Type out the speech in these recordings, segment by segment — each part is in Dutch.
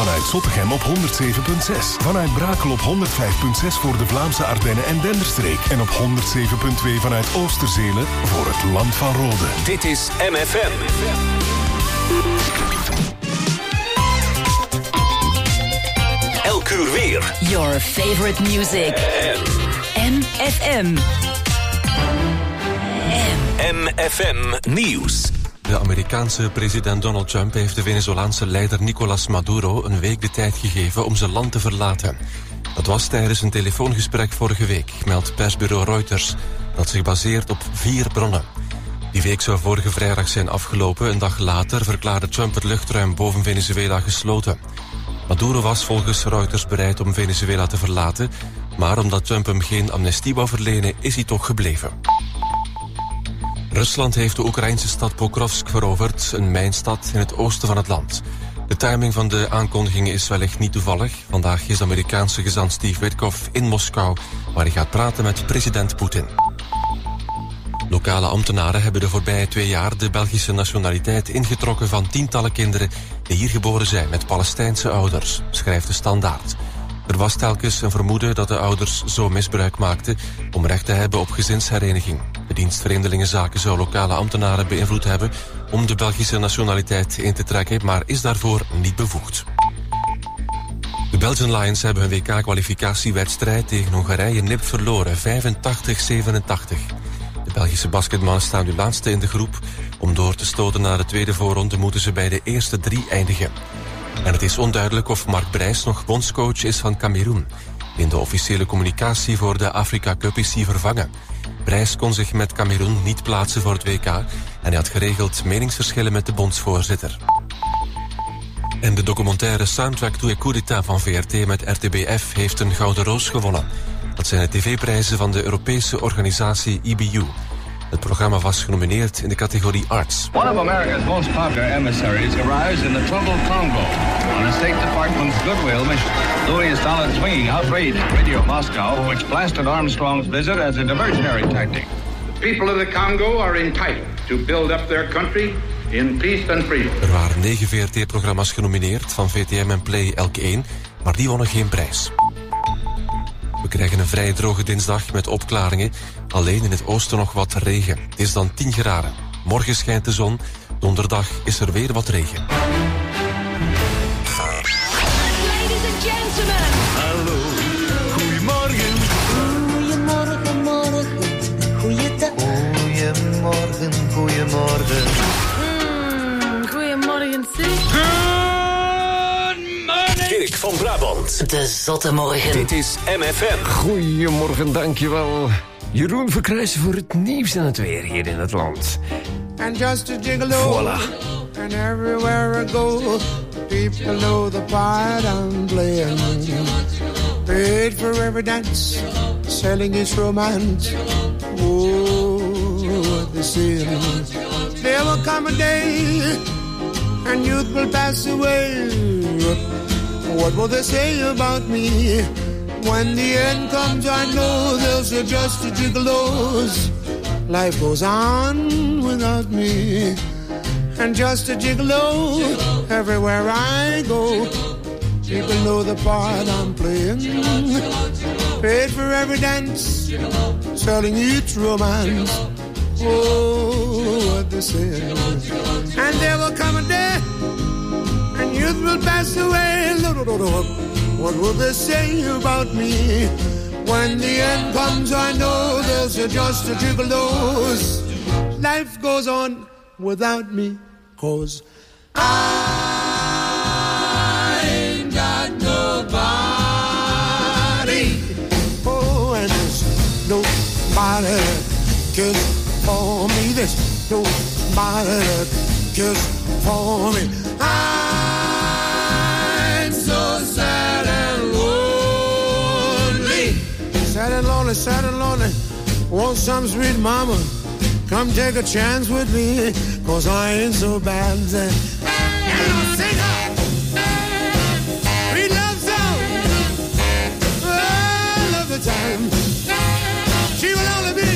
Vanuit Zottegem op 107.6. Vanuit Brakel op 105.6 voor de Vlaamse Ardennen en Denderstreek. En op 107.2 vanuit Oosterzelen voor het Land van Rode. Dit is MFM. Elk uur weer. Your favorite music. MFM. MFM Nieuws. De Amerikaanse president Donald Trump heeft de Venezolaanse leider Nicolás Maduro een week de tijd gegeven om zijn land te verlaten. Dat was tijdens een telefoongesprek vorige week, meldt persbureau Reuters, dat zich baseert op 4 bronnen. Die week zou vorige vrijdag zijn afgelopen. Een dag later verklaarde Trump het luchtruim boven Venezuela gesloten. Maduro was volgens Reuters bereid om Venezuela te verlaten, maar omdat Trump hem geen amnestie wou verlenen, is hij toch gebleven. Rusland heeft de Oekraïnse stad Pokrovsk veroverd, een mijnstad in het oosten van het land. De timing van de aankondiging is wellicht niet toevallig. Vandaag is de Amerikaanse gezant Steve Witkoff in Moskou, waar hij gaat praten met president Poetin. Lokale ambtenaren hebben de voorbije 2 jaar de Belgische nationaliteit ingetrokken van tientallen kinderen die hier geboren zijn met Palestijnse ouders, schrijft de Standaard. Er was telkens een vermoeden dat de ouders zo misbruik maakten om recht te hebben op gezinshereniging. De dienst Vreemdelingenzaken zou lokale ambtenaren beïnvloed hebben om de Belgische nationaliteit in te trekken, maar is daarvoor niet bevoegd. De Belgian Lions hebben hun WK-kwalificatiewedstrijd tegen Hongarije nipt verloren, 85-87. De Belgische basketmannen staan nu laatste in de groep. Om door te stoten naar de tweede voorronde moeten ze bij de eerste 3 eindigen. En het is onduidelijk of Mark Brijs nog bondscoach is van Kameroen. In de officiële communicatie voor de Afrika Cup is hij vervangen. Brijs kon zich met Kameroen niet plaatsen voor het WK en hij had geregeld meningsverschillen met de bondsvoorzitter. En de documentaire Soundtrack to a Coup d'État van VRT met RTBF heeft een Gouden Roos gewonnen. Dat zijn de tv-prijzen van de Europese organisatie EBU. Het programma was genomineerd in de categorie Arts. One of America's most popular emissaries arrives in the troubled Congo on a State Department's goodwill mission. Louis Stalin swinging outraged Radio Moscow, which blasted Armstrong's visit as a diversionary tactic. The people of the Congo are entitled to build up their country in peace and freedom. Er waren 9 VRT-programma's genomineerd, van VTM en Play elk 1, maar die wonnen geen prijs. We krijgen een vrij droge dinsdag met opklaringen. Alleen in het oosten nog wat regen. Het is dan 10 graden. Morgen schijnt de zon. Donderdag is er weer wat regen. Ladies and gentlemen. Hallo, goedemorgen. Goedemorgen, morgen. Goeiedag. Goedemorgen, goedemorgen. Goedemorgen, zeg. Dirk van Brabant. De zotte morgen. Dit is MFM. Goedemorgen, dankjewel. Jeroen Verkruijsen voor het nieuws en het weer hier in het land. And just a gigolo. Voilà. And everywhere I go, people know the part I'm playing. Paid for every dance, selling its romance. Oh, what they say. There will come a day, and youth will pass away. What will they say about me? When the end comes, I know they'll say just a gigolos. Life goes on without me. And just a gigolo, everywhere I go. People know the part I'm playing. Paid for every dance, selling each romance. Oh, what they say. And there will come a day, and youth will pass away. What will they say about me? When the end comes, I know they'll say just a gigolos. Life goes on without me, 'cause I ain't got nobody. Oh, and there's nobody that cares for me. There's nobody that cares for me. I'm so sad and lonely. Sad and lonely, sad and lonely. Want some sweet mama, come take a chance with me, 'cause I ain't so bad. Hello, singer! We love song! I love the time. She will only be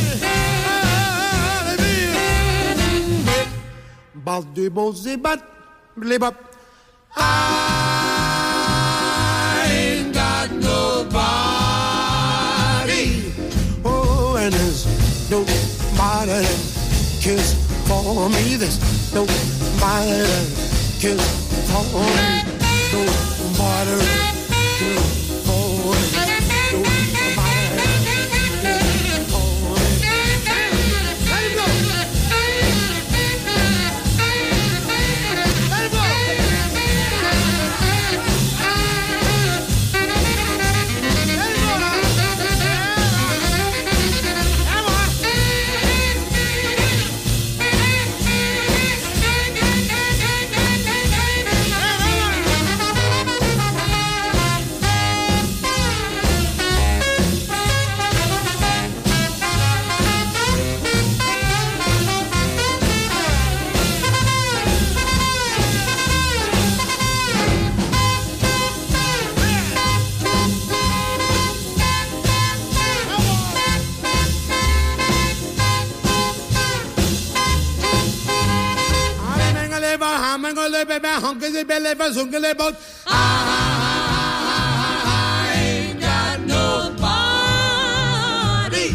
but the bossy but live up. nobody cares for me. There's nobody cares for me. Nobody cares for me. I ain't got nobody.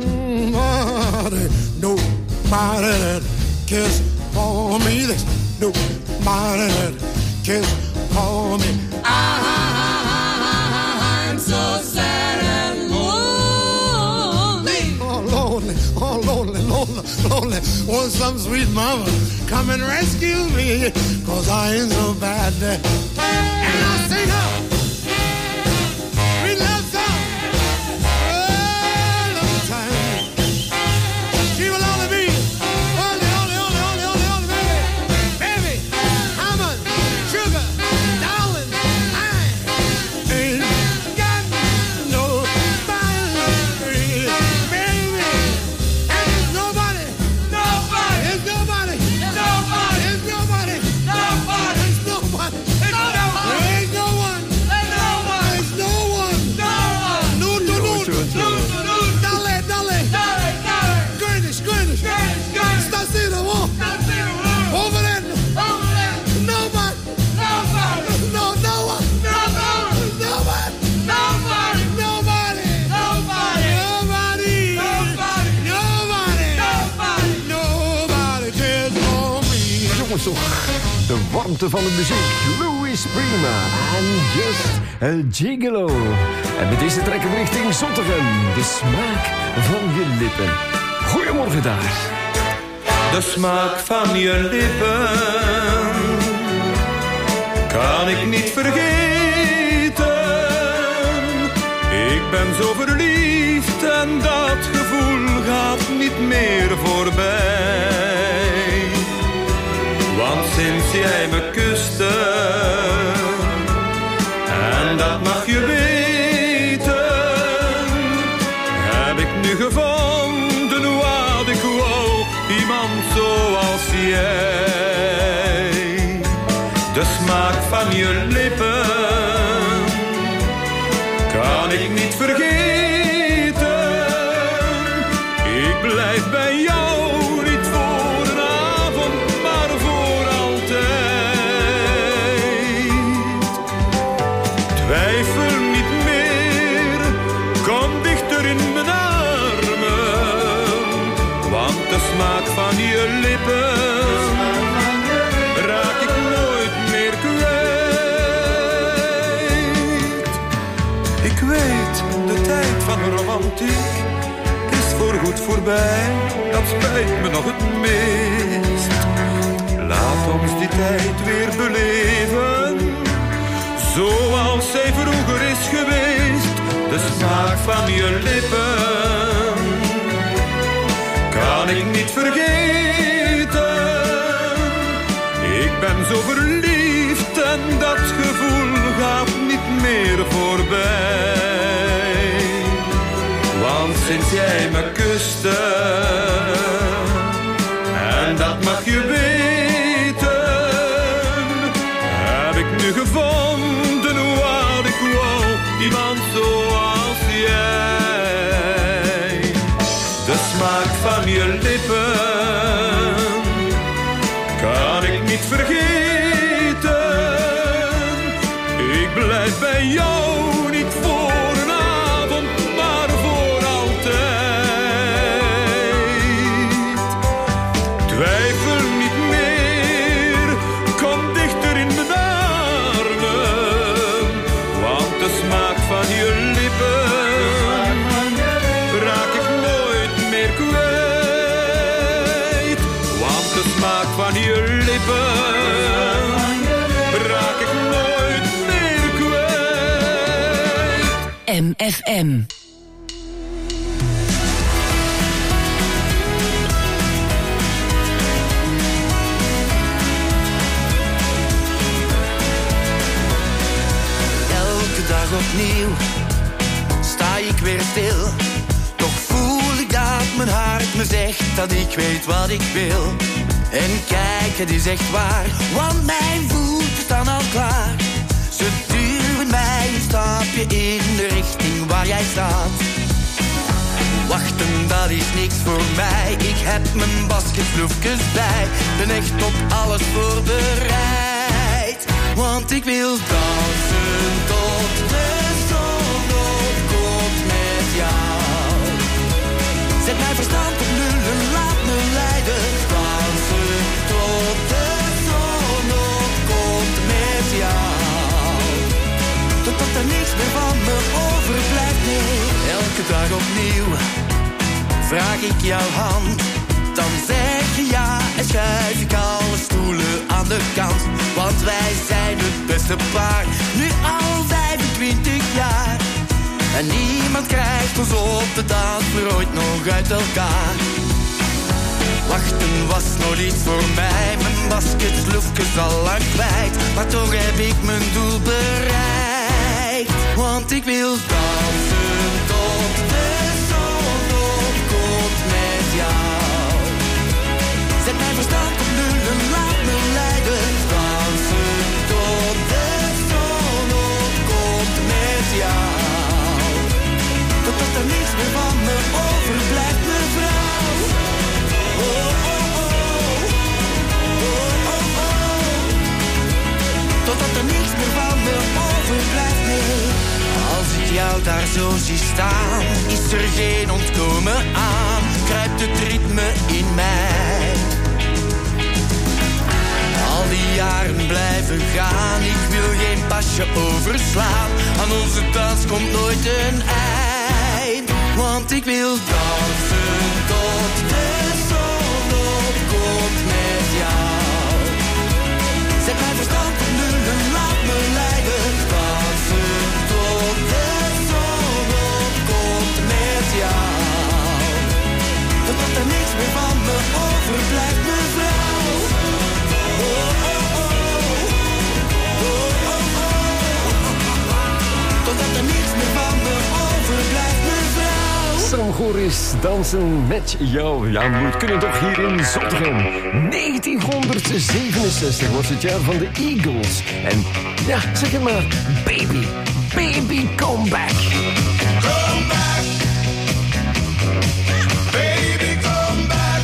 Nobody that cares for me. There's nobody that cares for me. I'm so sad and lonely. Oh, lonely, oh, lonely, lonely, lonely. Want some sweet mama come and rescue me, 'cause I ain't so bad. And I'll sing up. We love song. All of the time. She will only be, only, baby. Baby, almond, sugar, darling, I ain't got nobody, baby. And there's nobody, there's nobody, there's nobody, there's nobody. There's no one. There's no one. No. Dale. Gurnish. Stasera, over there. Nobody. No one. Nobody cares for me. Jongens toch, de warmte van de muziek. Louis Prima en Just a Gigolo. En met deze trekken we richting Zottegem. De smaak van je lippen. Goedemorgen daar. De smaak van je lippen kan ik niet vergeten. Ik ben zo verliefd en dat gevoel gaat niet meer voorbij. Want sinds jij me kuste, en dat mag je weten, heb ik nu gevonden wat ik wou, iemand zoals jij. De smaak van je lippen kan ik niet vergeten. Ik blijf bij jou, niet voor een avond, maar voor altijd. Twijfel niet meer, kom dichter in mijn armen. Want de smaak van je lippen raak ik nooit meer kwijt. Ik weet, de tijd van romantiek is voorgoed voorbij. Dat spijt me nog het meest. Laat ons die tijd weer beleven, zoals zij vroeger is geweest. De smaak van je lippen kan ik niet vergeten. Ik ben zo verliefd en dat gevoel gaat niet meer voorbij. Want sinds jij me kuste, en dat mag je weten, heb ik nu gevonden wat ik wou, iemand zoals jij. De smaak van je lippen kan ik niet vergeten. Ik blijf bij jou, niet voor een avond, maar voor altijd. begrepen, raak ik nooit meer kwijt. MFM. Elke dag opnieuw sta ik weer stil. Toch voel ik dat mijn hart me zegt dat ik weet wat ik wil. En kijk, het is echt waar, want mijn voeten staan al klaar. Ze duwen mij een stapje in de richting waar jij staat. Wachten, dat is niks voor mij. Ik heb mijn basketbloefjes bij. Ben echt op alles voorbereid. Want ik wil dansen tot de zon opkomt met jou. Zet mijn verstand op nul en laat me leiden. Dansen tot de zon opkomt met jou. Totdat er niks meer van me overblijft, nee. Elke dag opnieuw vraag ik jouw hand. Dan zeg je ja en schuif ik alle stoelen aan de kant. Want wij zijn het beste paar, nu al 25 jaar. En niemand krijgt ons op de dansvloer ooit nog uit elkaar. Wachten was nog niet voor mij, mijn basketloefjes al lang kwijt. Maar toch heb ik mijn doel bereikt. Want ik wil dansen tot de zon opkomt met jou. Zet mijn verstand op nul en laat me leiden. Dansen tot de zon opkomt met jou. Totdat er niks meer van me overblijft, mevrouw. Oh, oh, oh. Oh, oh, oh. Totdat er niks meer van me overblijft, nee. Als ik jou daar zo zie staan, is er geen ontkomen aan. Kruipt het ritme in mij. Al die jaren blijven gaan, ik wil geen pasje overslaan. Aan onze dans komt nooit een eind. Want ik wil dansen tot de zon opkomt met jou. Zet mijn verstand op nul en laat me leiden. Dansen tot de zon opkomt met jou. Totdat er niks meer van me overblijft, mevrouw. Oh, oh, oh. Oh, oh, oh. Totdat er niks meer van me overblijft, mevrouw. Sam Goris, dansen met jou. Ja, we kunnen toch hier in Zottegem. 1967 was het jaar van de Eagles. En ja, zeg het maar, baby, baby, come back. Come back. Baby, come back.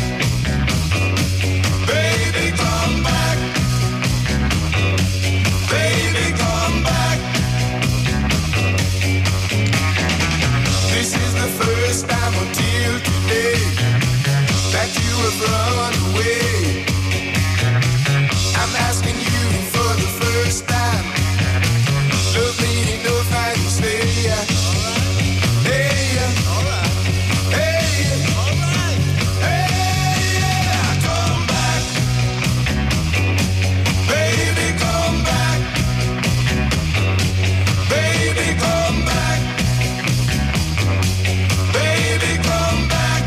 Baby, come back. Baby, come back. This is the first time until today that you have run away. I'm asking you for the first time. Love me enough and stay. Hey, hey, hey, yeah, come back. Baby, come back. Baby, come back. Baby, come back.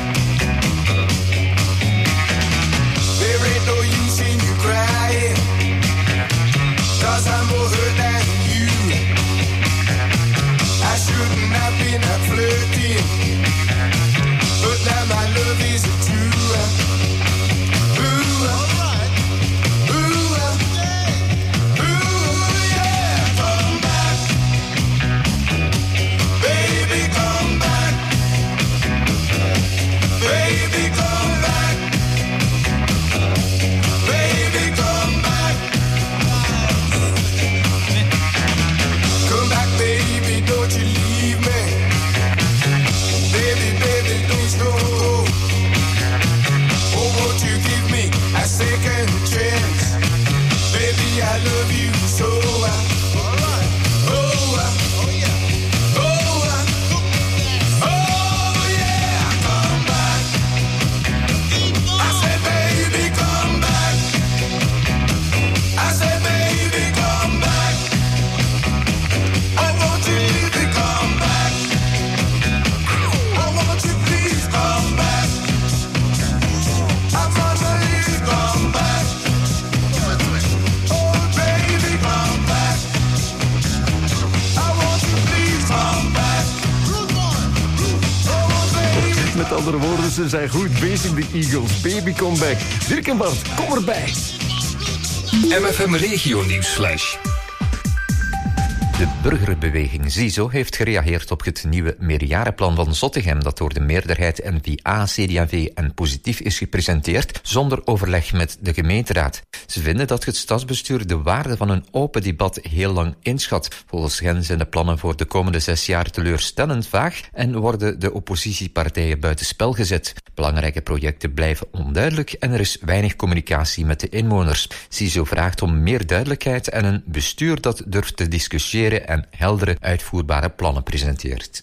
There ain't no use in you crying, 'cause I'm more hurt than you. I shouldn't have been out flirting, but now my love is true. Ooh, ooh, ooh, yeah, come back. Baby, come back. Baby, come back. Baby, come back. Come back, baby, don't you leave me. Baby, baby, don't you go. Oh, won't you give me a second chance? Baby, I love you so. Oh, yeah, come back. I said, baby, come back. andere woorden, ze zijn goed bezig, de Eagles. Baby comeback. Dirk en Bart, kom erbij. MFM Regio Nieuwsflash. De burgerbeweging ZISO heeft gereageerd op het nieuwe meerjarenplan van Zottegem dat door de meerderheid N-VA, CD&V en Positief is gepresenteerd zonder overleg met de gemeenteraad. Ze vinden dat het stadsbestuur de waarde van een open debat heel lang inschat. Volgens hen zijn de plannen voor de komende 6 jaar teleurstellend vaag en worden de oppositiepartijen buitenspel gezet. Belangrijke projecten blijven onduidelijk en er is weinig communicatie met de inwoners. ZISO vraagt om meer duidelijkheid en een bestuur dat durft te discussiëren en heldere, uitvoerbare plannen presenteert.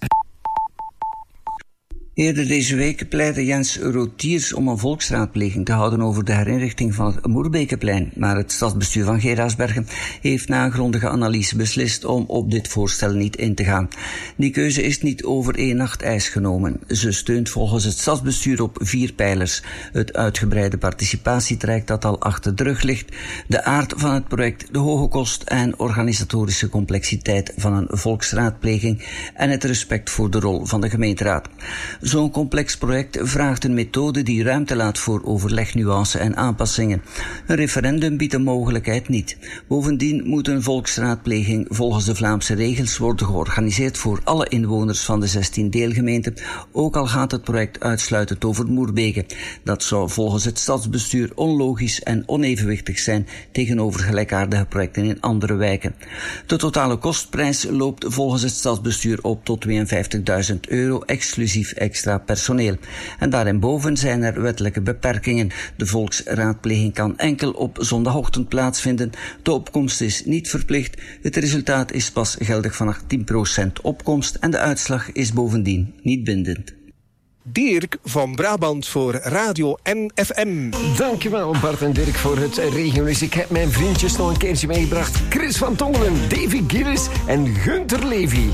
Eerder deze week pleitte Jens Rotiers om een volksraadpleging te houden over de herinrichting van het Moerbekeplein. Maar het stadsbestuur van Geraardsbergen heeft na een grondige analyse beslist om op dit voorstel niet in te gaan. Die keuze is niet over één nacht ijs genomen. Ze steunt volgens het stadsbestuur op 4 pijlers. Het uitgebreide participatietraject dat al achter de rug ligt, de aard van het project, de hoge kost en organisatorische complexiteit van een volksraadpleging en het respect voor de rol van de gemeenteraad. Zo'n complex project vraagt een methode die ruimte laat voor overleg, nuance en aanpassingen. Een referendum biedt de mogelijkheid niet. Bovendien moet een volksraadpleging volgens de Vlaamse regels worden georganiseerd voor alle inwoners van de 16 deelgemeenten, ook al gaat het project uitsluitend over Moerbeke. Dat zou volgens het stadsbestuur onlogisch en onevenwichtig zijn tegenover gelijkaardige projecten in andere wijken. De totale kostprijs loopt volgens het stadsbestuur op tot €52.000, exclusief extra personeel. En daarboven zijn er wettelijke beperkingen. De volksraadpleging kan enkel op zondagochtend plaatsvinden. De opkomst is niet verplicht. Het resultaat is pas geldig vanaf 10% opkomst en de uitslag is bovendien niet bindend. Dirk van Brabant voor Radio MFM. Dankjewel Bart en Dirk voor het regionieuws. Ik heb mijn vriendjes nog een keertje meegebracht. Chris van Tongelen, Davy Gillis en Gunther Levy.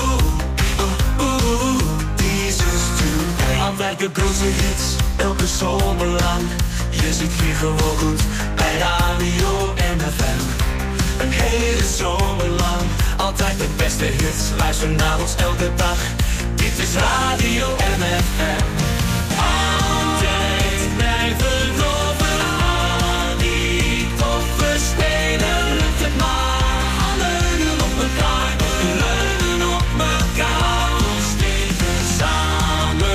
Welke grote hits, elke zomer lang. Je zit hier gewoon goed bij Radio MFM. Een hele zomer lang, altijd de beste hits. Luister naar ons elke dag, dit is Radio MFM. Altijd blijven overal die toffe steden. Lukt het maar, leunen op elkaar, leunen op elkaar. Ons tegen samen.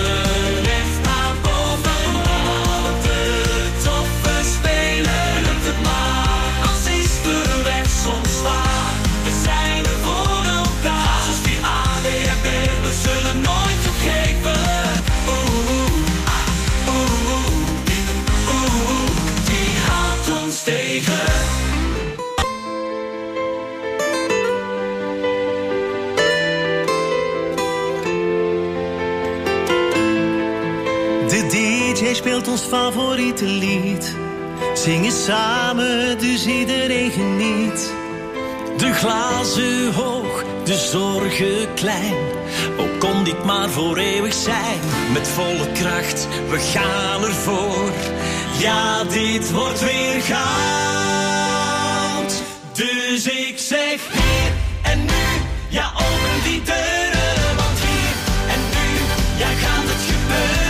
Speelt ons favoriete lied. Zingen samen, dus iedereen geniet. De glazen hoog, de zorgen klein. Ook kon dit maar voor eeuwig zijn. Met volle kracht, we gaan ervoor. Ja, dit wordt weer goud. Dus ik zeg hier en nu, ja, open die deuren. Want hier en nu, ja, gaat het gebeuren.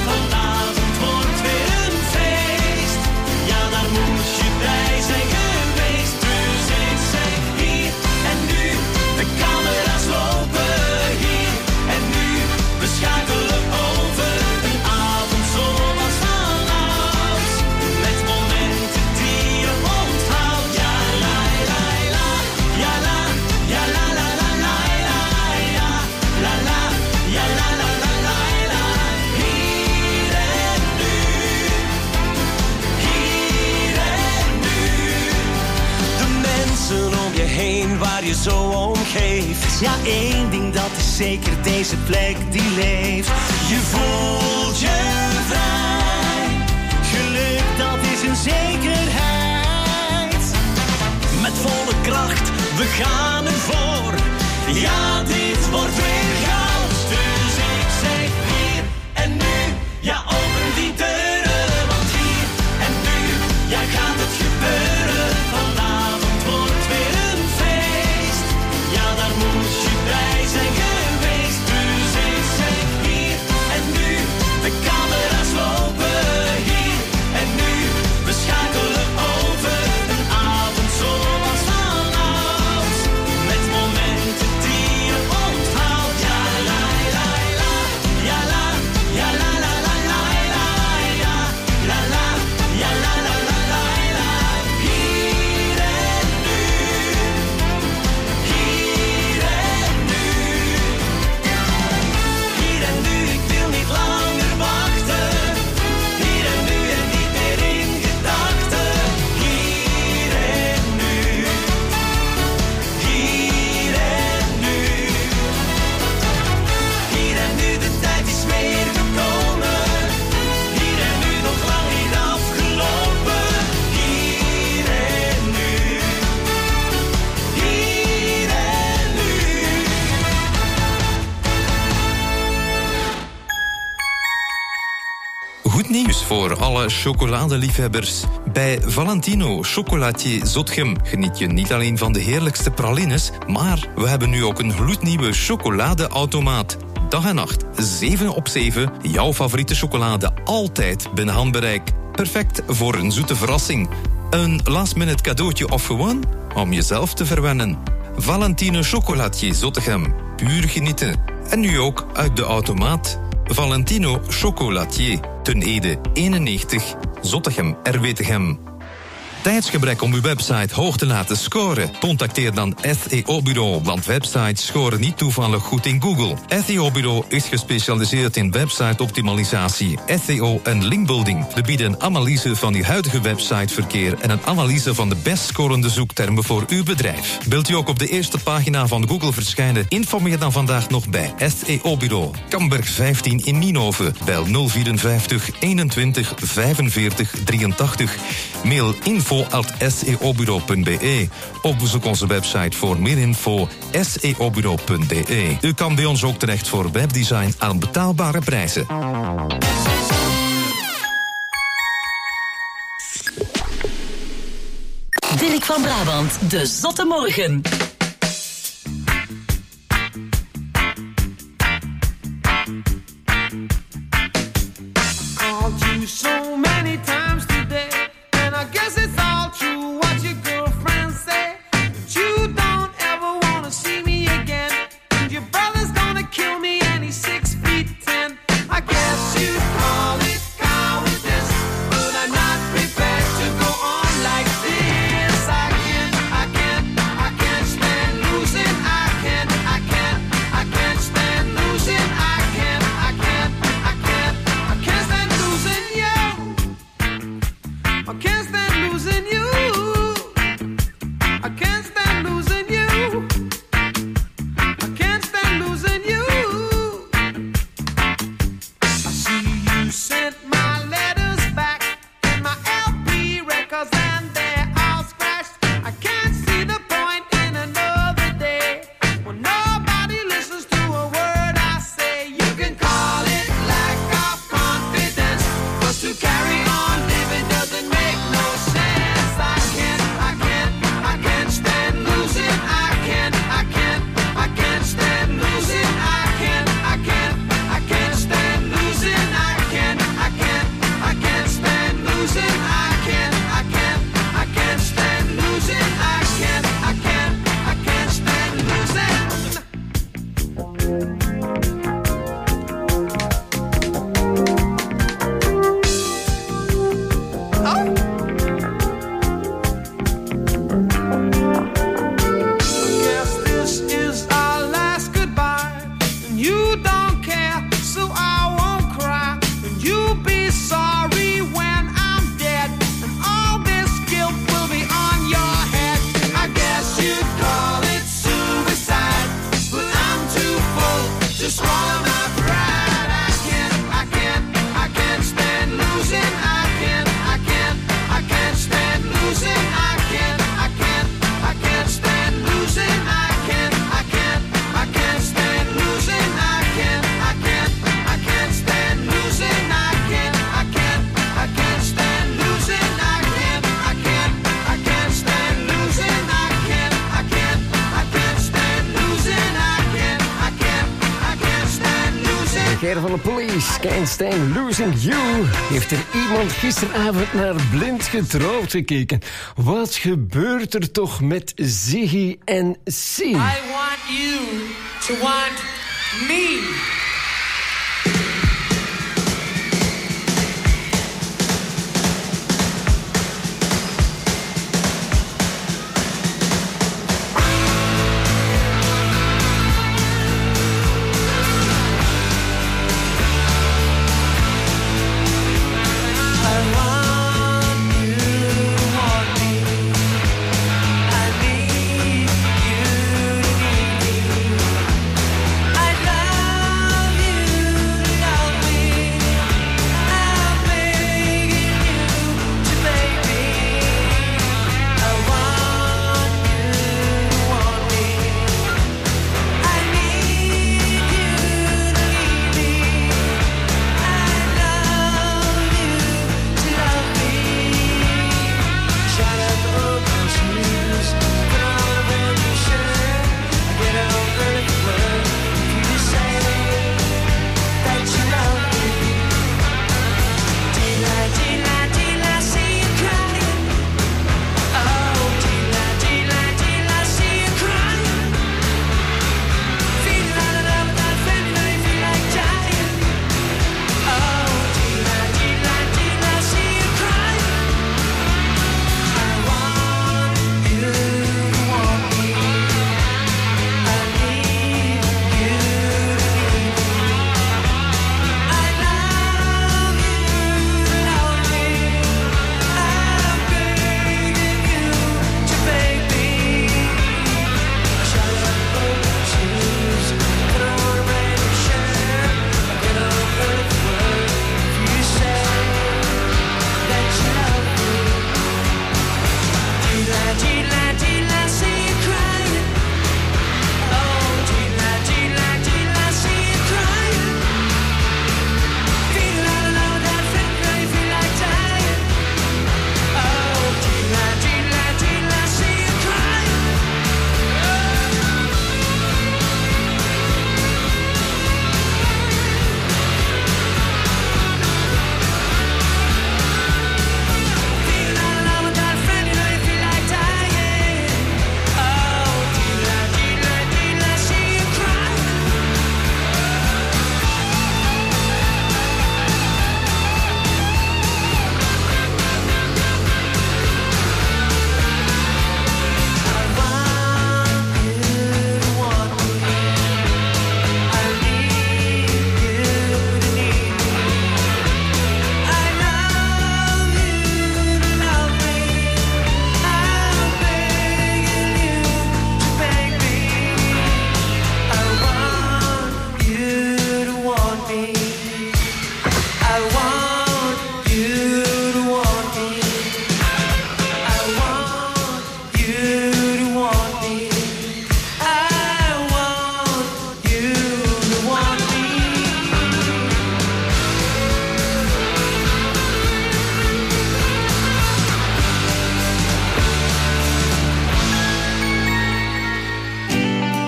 Waar je zo om geeft. Ja, één ding dat is zeker, deze plek die leeft. Je voelt je vrij. Geluk, dat is een zekerheid. Met volle kracht, we gaan ervoor. Ja, dit wordt weer goud. Dus ik zeg hier en nu, ja, open die deuren. Want hier en nu, ja, gaat het gebeuren. Vanavond wordt weer een feest. Ja, daar moet je bij zijn geweest. Dus ik zeg hier en nu, we voor alle chocoladeliefhebbers. Bij Valentino Chocolatier Zotgem geniet je niet alleen van de heerlijkste pralines, maar we hebben nu ook een gloednieuwe chocoladeautomaat. Dag en nacht, 7 op 7, jouw favoriete chocolade altijd binnen handbereik. Perfect voor een zoete verrassing. Een last-minute cadeautje of gewoon om jezelf te verwennen. Valentino Chocolatier Zottegem. Puur genieten. En nu ook uit de automaat. Valentino Chocolatier. Ten Ede 91. Zottegem Erwetegem. Tijdsgebrek om uw website hoog te laten scoren? Contacteer dan SEO-bureau, want websites scoren niet toevallig goed in Google. SEO-bureau is gespecialiseerd in website-optimalisatie, SEO en linkbuilding. We bieden een analyse van uw huidige websiteverkeer en een analyse van de best scorende zoektermen voor uw bedrijf. Wilt u ook op de eerste pagina van Google verschijnen? Informeer dan vandaag nog bij SEO-bureau. Kamberg 15 in Nienhoven. Bel 054 21 45 83. Mail info@seobureau.be of bezoek onze website voor meer info seobureau.be. U kan bij ons ook terecht voor webdesign aan betaalbare prijzen. Dirk van Brabant, de Zotte Morgen. Called you so many times today, and I guess it's all true what your girlfriends say. But you don't ever want to see me again, and your brother's gonna kill me and he's 6'10". I guess you'd call it cowardice, but I'm not prepared to go on like this. I can't stand losing. I can't stand losing. I can't stand losing you. I can't stand losing you. I can't stand losing you. I can't stand losing you. I see you sent my letters back and my LP records, and they're all scratched. I can't see the point in another day when nobody listens to a word I say. You can call it lack of confidence, but to carry on living doesn't make no sense. I can't stand losing. I can't stand losing. I can't stand losing. I can't stand losing. I can't stand losing. I can't stand losing. Guess this is our last goodbye, and you don't care, so I won't cry. And you'll be sorry when I'm dead, and all this guilt will be on your head. I guess you'd call it suicide, but I'm too full to swallow my pride. I can't stand losing. I can't stand losing. I can't stand losing. I can't stand losing. I can't stand losing. I can't stand losing. I can't stand losing. I can't stand losing. I can't stand losing. Ger van de Police, Can't Stand Losing You. Heeft er iemand gisteravond naar Blind Getrouwd gekeken? Wat gebeurt er toch met Ziggy en Sia? I want you to want me. I love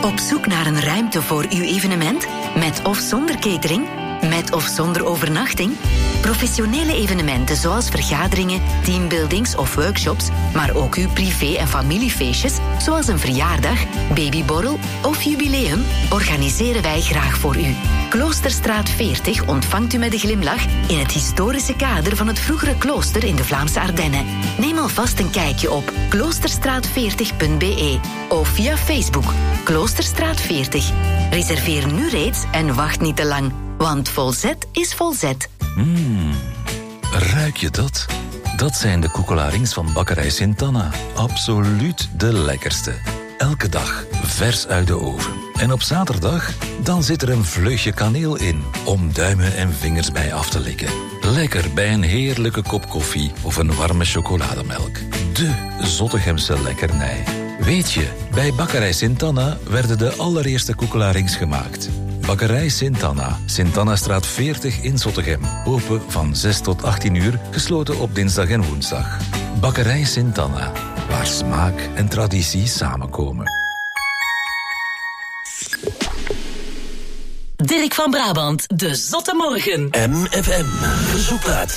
Op zoek naar een ruimte voor uw evenement? Met of zonder catering? Met of zonder overnachting? Professionele evenementen zoals vergaderingen, teambuildings of workshops, maar ook uw privé- en familiefeestjes, zoals een verjaardag, babyborrel of jubileum, organiseren wij graag voor u. Kloosterstraat 40 ontvangt u met een glimlach in het historische kader van het vroegere klooster in de Vlaamse Ardennen. Neem alvast een kijkje op kloosterstraat40.be of via Facebook Kloosterstraat 40. Reserveer nu reeds en wacht niet te lang, want volzet is volzet. Ruik je dat? Dat zijn de koekelarings van Bakkerij Sint-Anna. Absoluut de lekkerste. Elke dag vers uit de oven. En op zaterdag, dan zit er een vleugje kaneel in, om duimen en vingers bij af te likken. Lekker bij een heerlijke kop koffie of een warme chocolademelk. De Zottegemse lekkernij. Weet je, bij Bakkerij Sint-Anna werden de allereerste koekelarings gemaakt. Bakkerij Sint-Anna, Sint-Annastraat 40 in Zottegem. Open van 6 tot 18 uur, gesloten op dinsdag en woensdag. Bakkerij Sint-Anna, waar smaak en traditie samenkomen. Dirk van Brabant, de Zotte Morgen. MFM, Zoekplaat.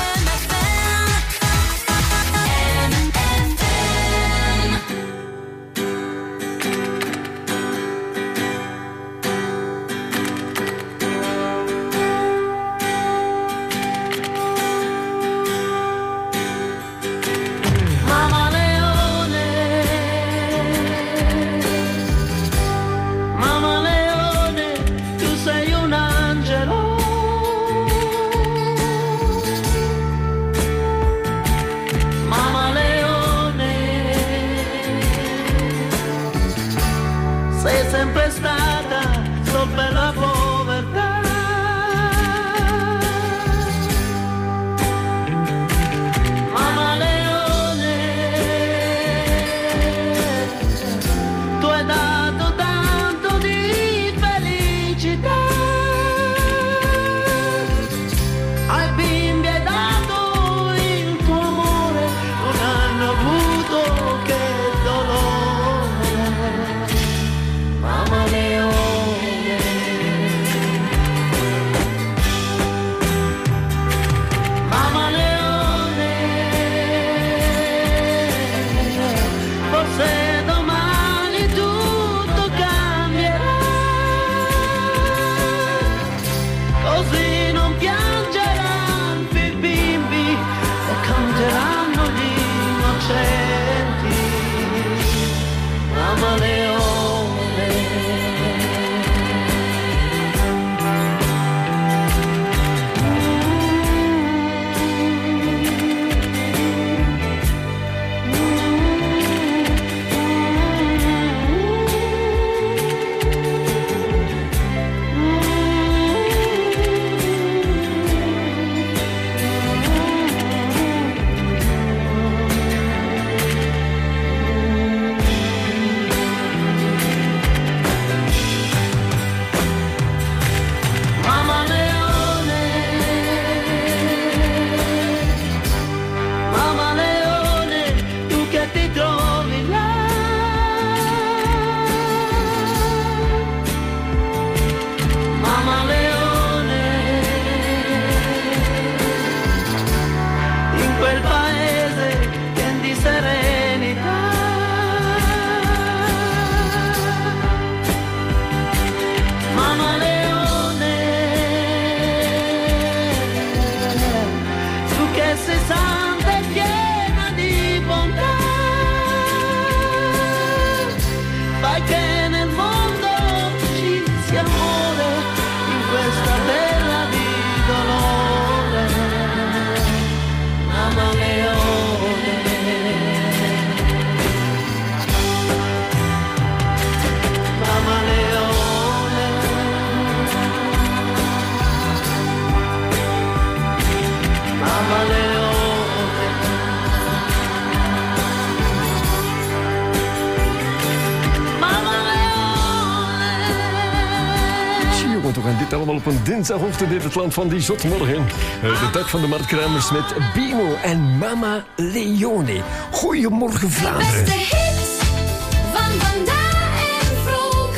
En dit allemaal op een dinsdagochtend in het land van die Zotmorgen. De dag van de marktkruimers met Bimo en Mama Leone. Goedemorgen Vlaanderen. Beste hits van vandaag en vroeger.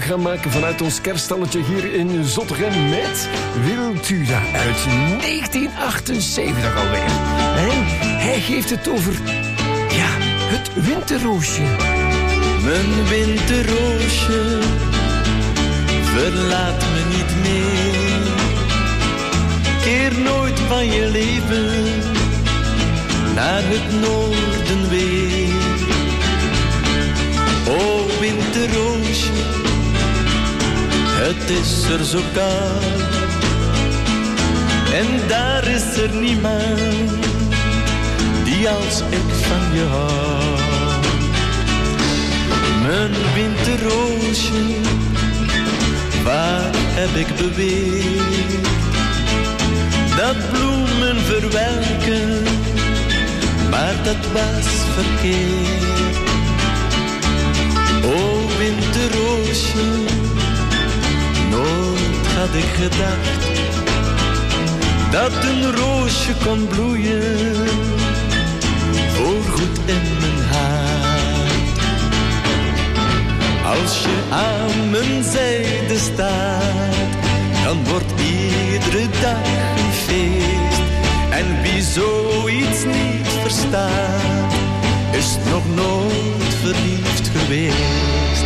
gaan maken vanuit ons kerststalletje hier in Zottegem met Wiltura uit 1978 alweer. En hij geeft het over, ja, het winterroosje. Mijn winterroosje, verlaat me niet meer. Keer nooit van je leven naar het noorden weer. O winterroosje, het is er zo koud en daar is er niemand die als ik van je hou. Mijn winterroosje, waar heb ik beweerd dat bloemen verwelken, maar dat was verkeerd. O winterroosje, nooit had ik gedacht dat een roosje kon bloeien voorgoed in mijn hart. Als je aan mijn zijde staat, dan wordt iedere dag een feest. En wie zoiets niet verstaat, is nog nooit verliefd geweest.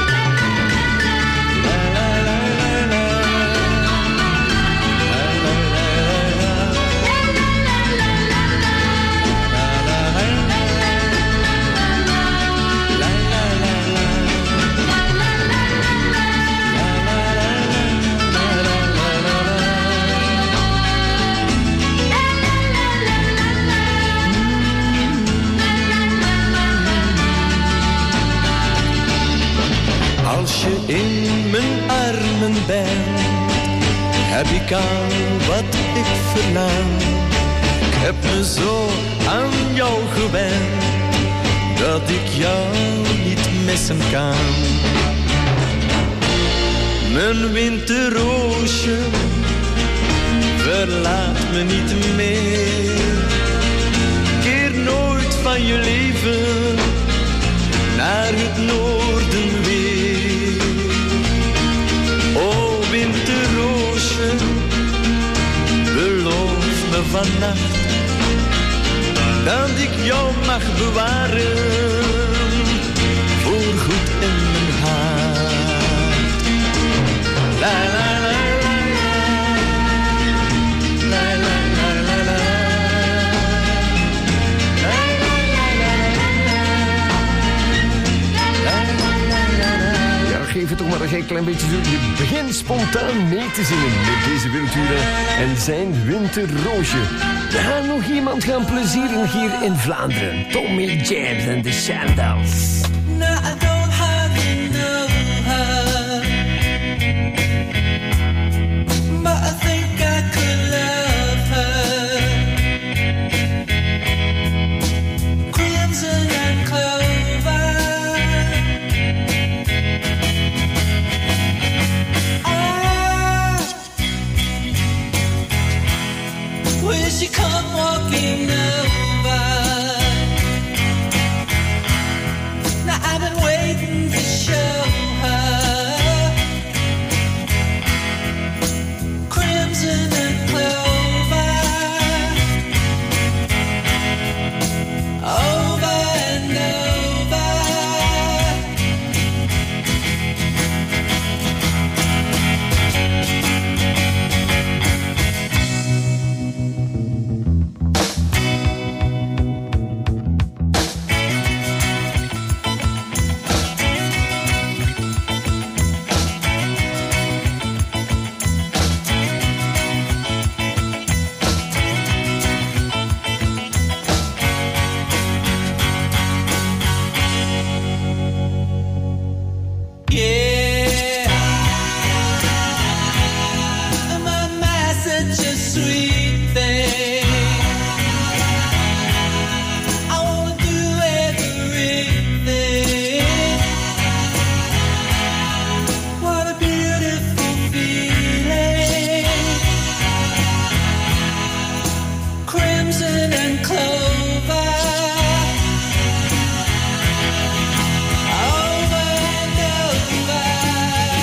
Als je in mijn armen bent, heb ik al wat ik verlang. Ik heb me zo aan jou gewend, dat ik jou niet missen kan. Mijn winterroosje, verlaat me niet meer. Keer nooit van je leven naar het noorden weer. O winterroosje, beloof me vannacht dat ik jou mag bewaren voorgoed in mijn hart. La la la la la la la. Geef het toch maar een klein beetje zo. Je begint spontaan mee te zingen met deze Wiltura en zijn winterroosje. We gaan nog iemand gaan plezieren hier in Vlaanderen. Tommy James en de Sandals. No, I don't hardly know her, but I think I could love her. Crimson and clover, will she come walking over? Now I've been waiting to show her crimson and clover, over and over. Over and over.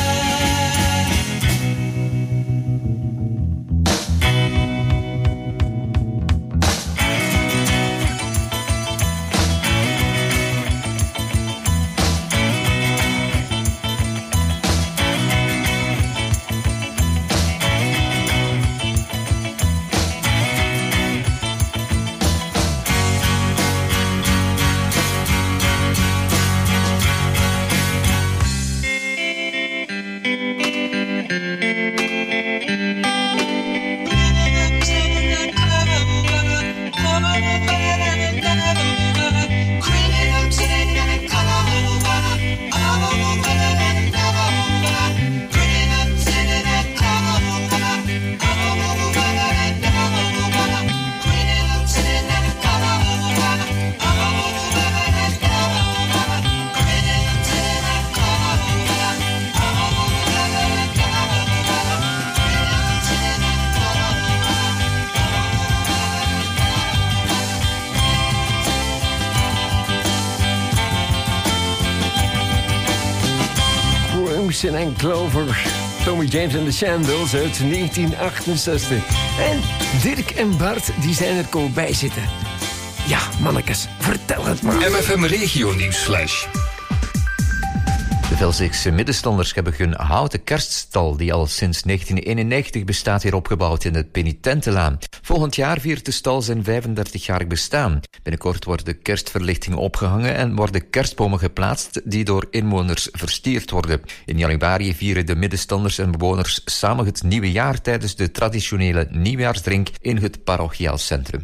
Jackson en Clover. Tommy James en The Shandles uit 1968. En Dirk en Bart, die zijn er komen bij zitten. Ja, mannekes, vertel het maar. MFM Regio Nieuwsflash. De Velzeegse middenstanders hebben hun houten kerststal, die al sinds 1991 bestaat, hier opgebouwd in het Penitentenlaan. Volgend jaar viert de stal zijn 35-jarig bestaan. Binnenkort wordt de kerstverlichting opgehangen en worden kerstbomen geplaatst die door inwoners versierd worden. In januari vieren de middenstanders en bewoners samen het nieuwe jaar tijdens de traditionele nieuwjaarsdrink in het parochiaal centrum.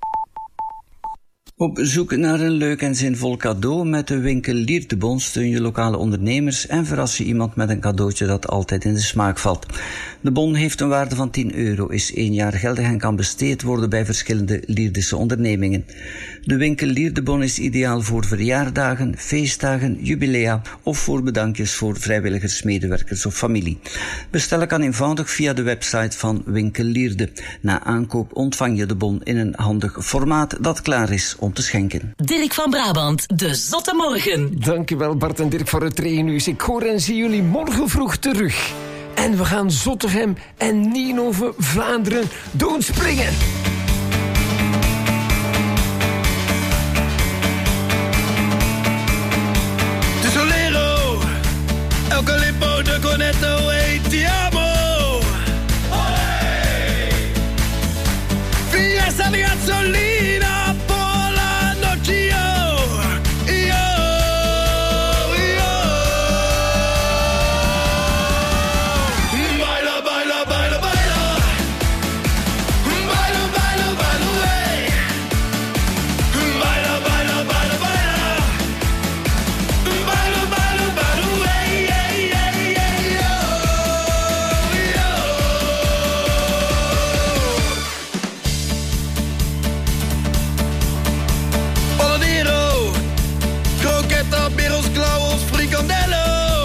Op zoek naar een leuk en zinvol cadeau met de winkel Lierdebon steun je lokale ondernemers en verras je iemand met een cadeautje dat altijd in de smaak valt. De bon heeft een waarde van €10, is 1 jaar geldig en kan besteed worden bij verschillende Lierdische ondernemingen. De winkel Lierdebon is ideaal voor verjaardagen, feestdagen, jubilea of voor bedankjes voor vrijwilligers, medewerkers of familie. Bestellen kan eenvoudig via de website van Winkel Lierde. Na aankoop ontvang je de bon in een handig formaat dat klaar is om te schenken. Dirk van Brabant, de Zotte Morgen. Dankjewel Bart en Dirk voor het regennieuws. Ik hoor en zie jullie morgen vroeg terug. En we gaan Zottegem en Nienhoven Vlaanderen doen springen. Tesolero, el calipo de conetto e ti amo. Via sta gasolina por la noche, Baila, baila, baila, baila. Baila, baila, baila, hey. Baila, baila, baila, baila. Baila, baila, baila, hey, hey, hey, hey, yo, yo. Paladino, croqueta, perros, clavos, fricandello.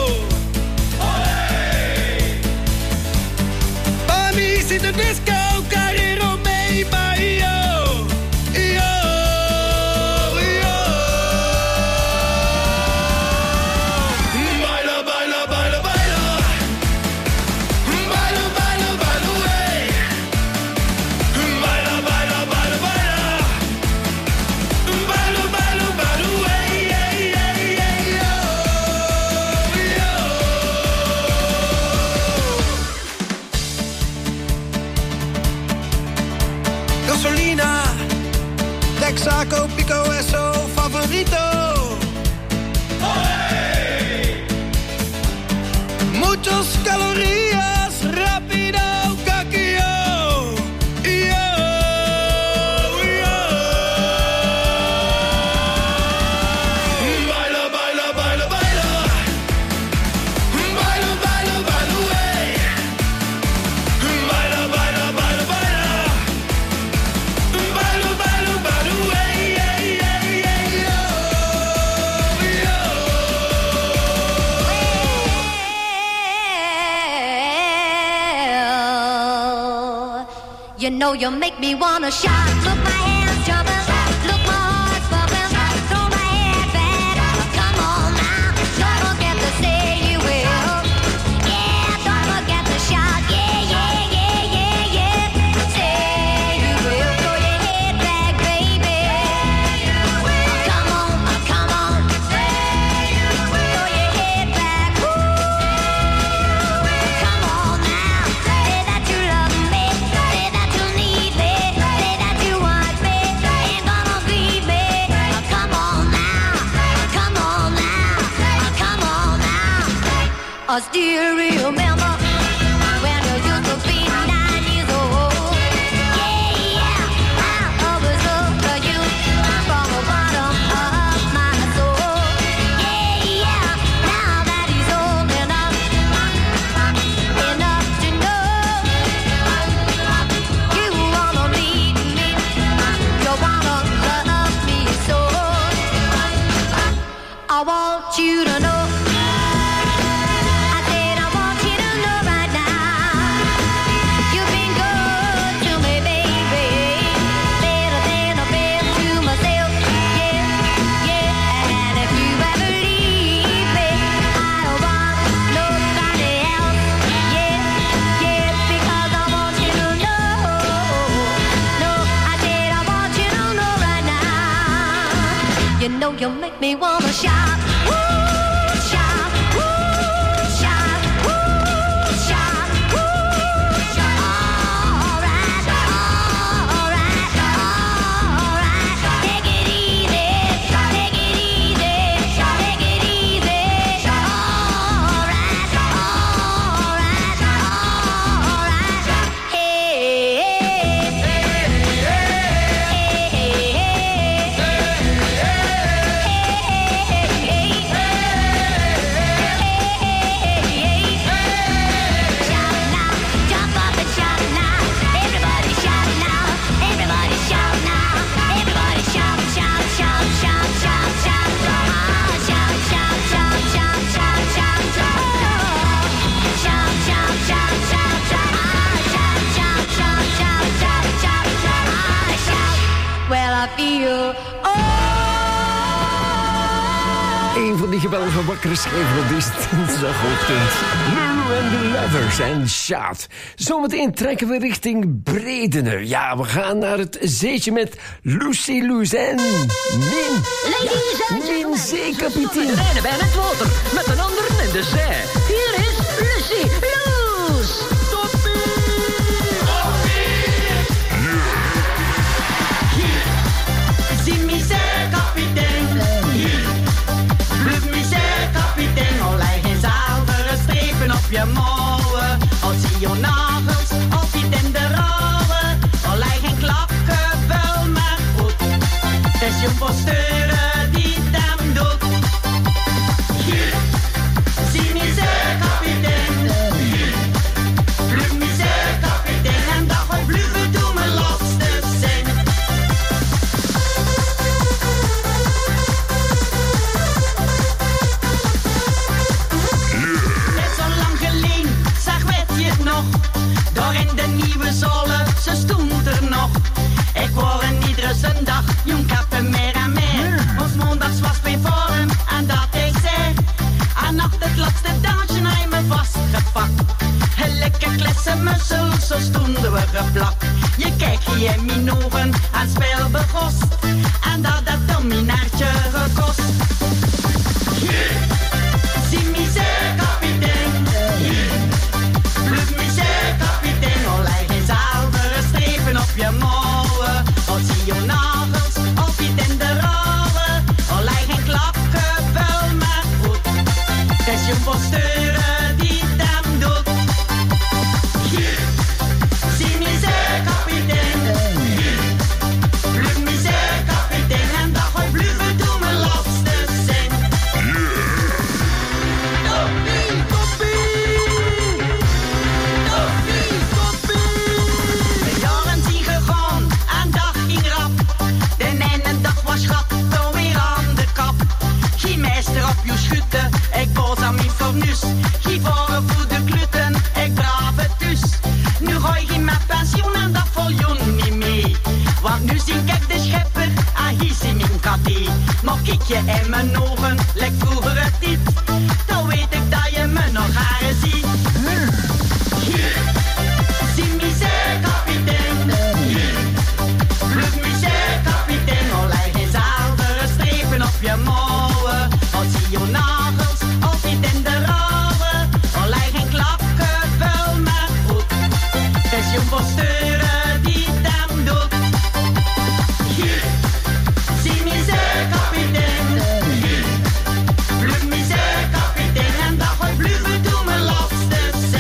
Amici de disco, carrero, mee, maar yo, yo, yo. Baila, baila, baila, baila. Baila, baila, baila, hey. Baila, baila, baila, baila. Baila, baila, baila, hey, hey, hey, hey, yo, yo. Gasolina, Texaco, Pico, Esso, favorito. Muchos calorías, rápido, caquillo. Yo, yo. Baila, baila, baila, baila. Baila, baila, baila, hey. Baila, baila, baila, baila. Baila, baila, baila, hey, hey, hey, hey, yo, yo. You know you make me wanna shout. Look, my hands jumping. Look, my heart's bumping. Throw my head back. Come on now. Don't forget to say you will. Yeah, don't forget to shout. Yeah, yeah, yeah, yeah, yeah. Say you will. Throw your head back, baby. Come on, come on. Say you will. Throw your head back. Woo. Come on now. Say that you love me. Say that you need me. Say that you want me. Ain't gonna grieve me. Come on now. Come on now. Come on now. I still remember when you used to be 9 years old. Yeah, yeah. I always loved you from the bottom of my soul. Yeah, yeah. Now that he's old enough to know you wanna lead me, you wanna love me so. I want you to know I say you make me wanna shout. Woo, shout, woo, shout, woo, shout, woo, shout. All right, all right, all right. Take it easy, take it easy, take it easy. All right, all right, all right. Hey, jump up and shout now. Everybody shout now. Everybody shout now. Everybody shout, shout, shout, shout, shout, shout. Shout, shout, shout, shout, shout, shout, shout. Shout, shout, shout, shout, shout. Shout, shout, shout, shout, shout, shout, shout. Well, I feel Een van die geweldige wakkere schrijven op deze dinsdagochtend. Lulu and the Lovers en Shout. Zometeen trekken we richting Bredene. Ja, we gaan naar het zeetje met Lucy Luz en Min Zeekapitein. We rijden bijna het water met een ander in de zee. Hier is Lucy Luz. Zie misère, kapitein. Vlug misère, kapitein. Al leg geen zilveren strepen op je mouwen. Al zie je nagels, of je in de rouwen. Al leg geen klakken, wel maar goed. Het is je posteuren die het hem doet. Zie misère, kapitein. Vlug misère, kapitein. En dat gaat vluggen doen mijn laatste zin. Net zo lang geleden, zag weet je het nog? Door in de nieuwe zolen, ze stond er nog. Ik word een iedere zondag, jong kappen meer en meer. Ons mondags was bij vorm en dat ik zei. En nacht het laatste dansje hij me vastgepakt. Een lekker klessen mussel, zo stonden we geplakt. Je kijkt hier in mijn ogen en speel begost. En dat had een minaartje gekost. Zie misère, kapitein. Vlug misère, kapitein. Al leg geen zilveren strepen op je mouwen. Al zie je nagels, of je het in de rouwen. Al leg geen klakken, wel maar goed. Het is je posteuren die het hem doet. Zie misère, kapitein. Vlug misère, kapitein. En dat gaat vluggen doen mijn laatste zin. Toppie, toppie. Toppie, toppie. De jaren zien gegaan en dag ging rap. De ene dag was schat, dan weer aan de kap. Geen meester op je schutte, ik boos aan mijn fornuis. Geen varen voor de klutten, ik braaf het dus. Nu ga je met pensioen en dat vol jong niet mee. Want nu zie ik de schepper en hier zie mijn kadee. Maar kijk je in mijn ogen, lijkt vroeger het niet. Dan weet ik dat je me nog haren ziet. Zie misère, kapitein. Vlug misère, kapitein. Al leg geen zilveren strepen op je mouwen. Al zie je nagels, of je het in de rouwen. Al leg geen klakken, wel maar goed. Het is je posteuren die het hem doet. Zie misère, kapitein. Vlug misère, kapitein. En dat gaat vluggen doen mijn laatste zin.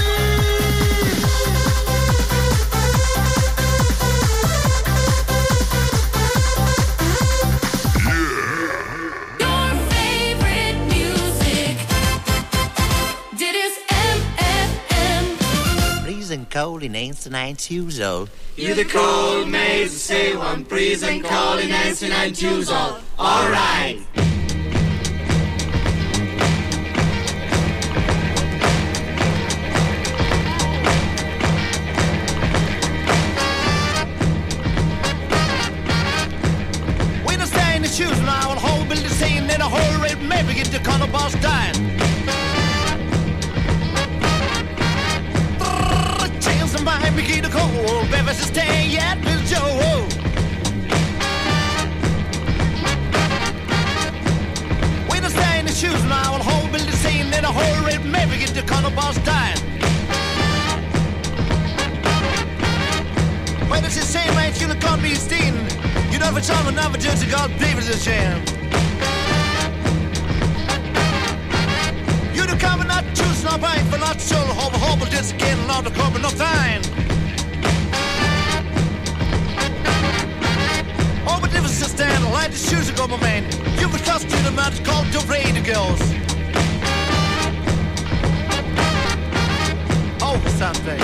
Your favorite music. Dit is MFM. Freezing cold in 1992. You the cold maze, say one freezing cold in 1992. All right. We don't stay in the shoes now, and whole building saying in a whole rate, maybe get the color boss dying. Chance of mine, we get the cold, baby, stay yet, Bill Joe. boss died. When it's the same age, you'll come be steen. You know for some another judge God believes a shame. You do come and not choose no pain, but not so hope this again, not the cover, no time. Oh, but if it's just stand, I like the shoes to go, my man. You could trust you the man called the radio girls. Oh, something.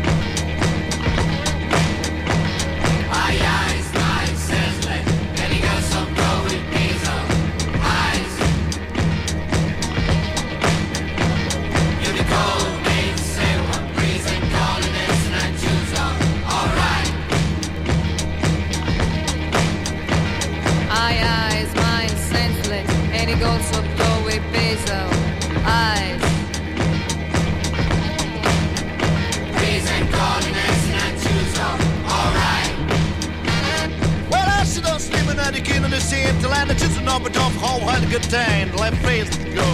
The land is just an up and off, how had a good time, the left face to go.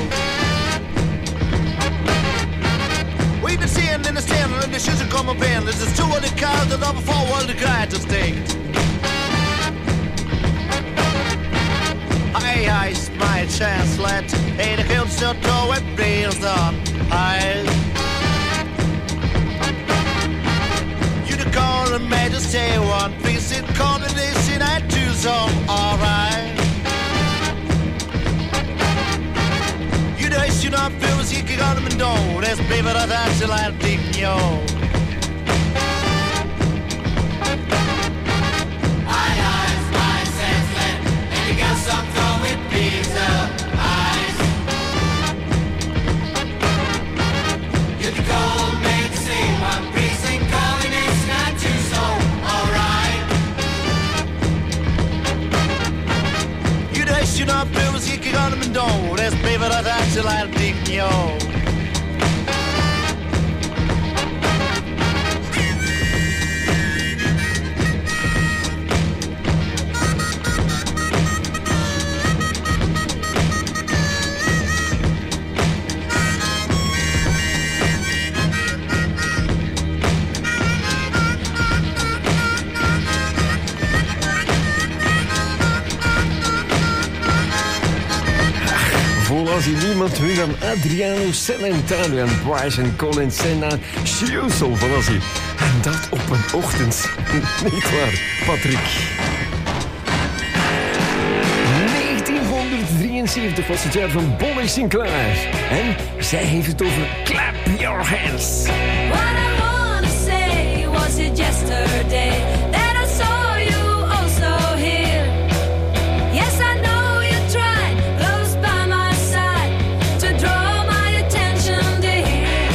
We've been seeing in the stand, and the shoes are coming in. There's just two other cars that are before all the guys to stay. I my chance, let ain't a hill still throw it, breathes on. You the call and made us say one piece, it called it this in that two song, alright. You don't feel as you can go to me, no. That's baby, that's a lot of deep, yo. Eyes, my sense, and you got some throw with pizza. Eyes. You're the cold man to say one precinct calling, it's not too so, alright. You don't feel as you can go to me, no. That's baby, that's a lot of deep, yo. Als je niemand meer dan Adriano Celentano en Bryson Collins zijn naar Shoesel van Ozzy. En dat op een ochtend. Niet waar, Patrick? 1973 was het jaar van Bonnie Sinclair. En zij heeft het over Clap Your Hands. What I wanna say was it yesterday that I saw you also here. Yes, I know you tried, close by my side, to draw my attention to here.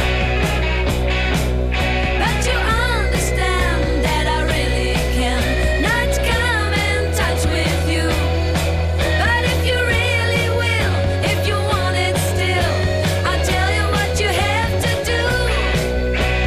But you understand that I really cannot come in touch with you. But if you really will, if you want it still, I'll tell you what you have to do.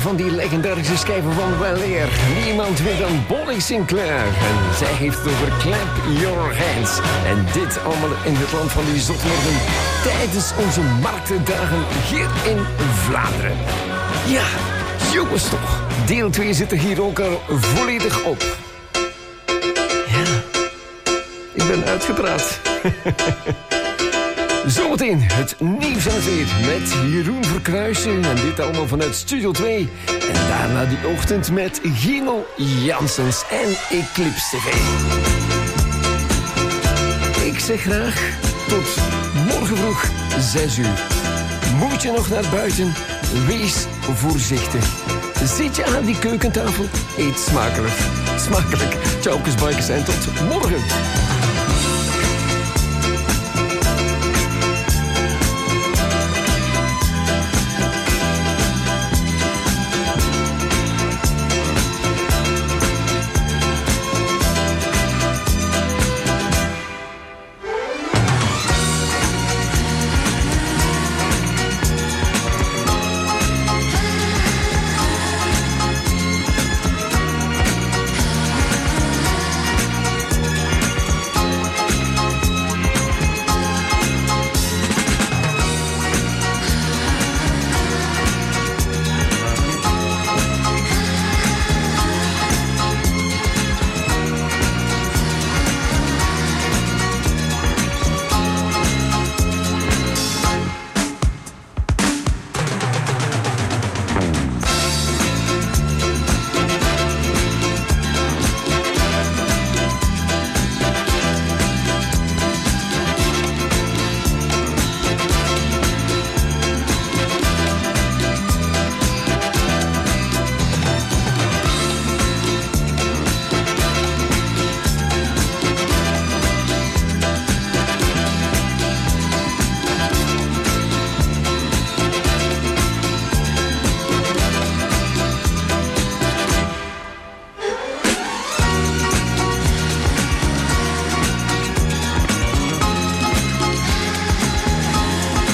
van die legendarische schijven van weleer. Niemand meer dan Bonnie Sinclair. En zij heeft het over Clap Your Hands. En dit allemaal in het land van die zotmorden tijdens onze marktendagen hier in Vlaanderen. Ja, jongens toch. Deel 2 zit er hier ook al volledig op. Ja, ik ben uitgepraat. Zometeen het nieuws aan het weer met Jeroen Verkruijsen. En dit allemaal vanuit Studio 2. En daarna die ochtend met Gino Janssens en Eclipse TV. Ik zeg graag tot morgen vroeg 6 uur. Moet je nog naar buiten? Wees voorzichtig. Zit je aan die keukentafel? Eet smakelijk. Smakelijk. Ciao, kusbikers en tot morgen.